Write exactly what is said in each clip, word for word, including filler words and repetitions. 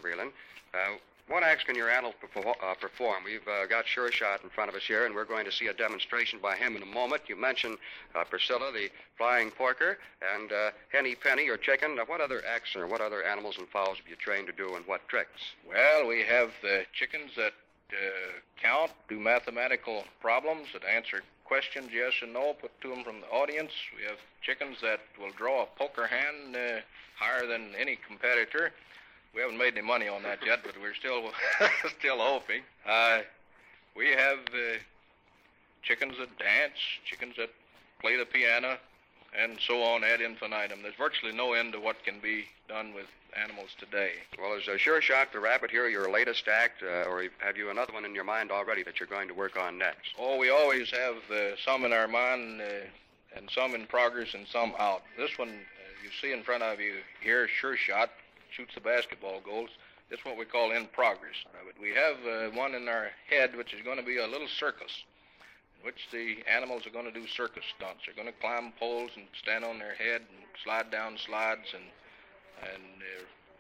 Freeland. Uh, what acts can your animal uh, perform? We've uh, got Sure Shot in front of us here, and we're going to see a demonstration by him in a moment. You mentioned uh, Priscilla, the flying porker, and uh, Henny Penny, your chicken. Now, what other acts or what other animals and fowls have you trained to do, and what tricks? Well, we have the chickens that uh, count, do mathematical problems, that answer questions, yes and no, put to them from the audience. We have chickens that will draw a poker hand uh, higher than any competitor. We haven't made any money on that yet, but we're still still hoping. Uh, we have uh, chickens that dance, chickens that play the piano, and so on ad infinitum. There's virtually no end to what can be done with animals today. Well, is uh, Sure Shot the Rabbit here your latest act, uh, or have you another one in your mind already that you're going to work on next? Oh, we always have uh, some in our mind, uh, and some in progress, and some out. This one, uh, you see in front of you here, Sure Shot, shoots the basketball goals. This is what we call in progress. Uh, but we have uh, one in our head, which is going to be a little circus, in which the animals are going to do circus stunts. They're going to climb poles and stand on their head and slide down slides and and uh,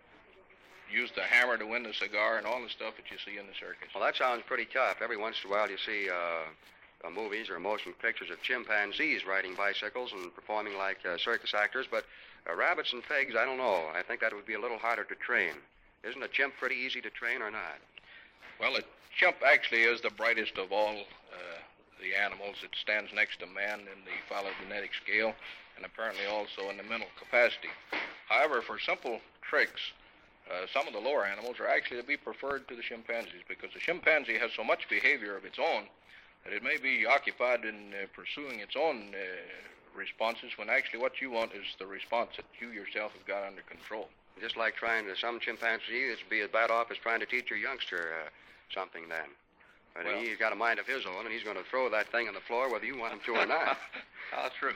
use the hammer to win the cigar and all the stuff that you see in the circus. Well, that sounds pretty tough. Every once in a while you see uh, uh, movies or motion pictures of chimpanzees riding bicycles and performing like uh, circus actors, but uh, rabbits and pigs, I don't know. I think that would be a little harder to train. Isn't a chimp pretty easy to train or not? Well, a chimp actually is the brightest of all uh, the animals. It stands next to man in the phylogenetic scale, and apparently also in the mental capacity. However, for simple tricks, uh, some of the lower animals are actually to be preferred to the chimpanzees, because the chimpanzee has so much behavior of its own that it may be occupied in uh, pursuing its own uh, responses, when actually what you want is the response that you yourself have got under control. Just like trying to, some chimpanzees be as bad off as trying to teach your youngster uh, something then. But well, he's got a mind of his own, and he's going to throw that thing on the floor whether you want him to or not. How true.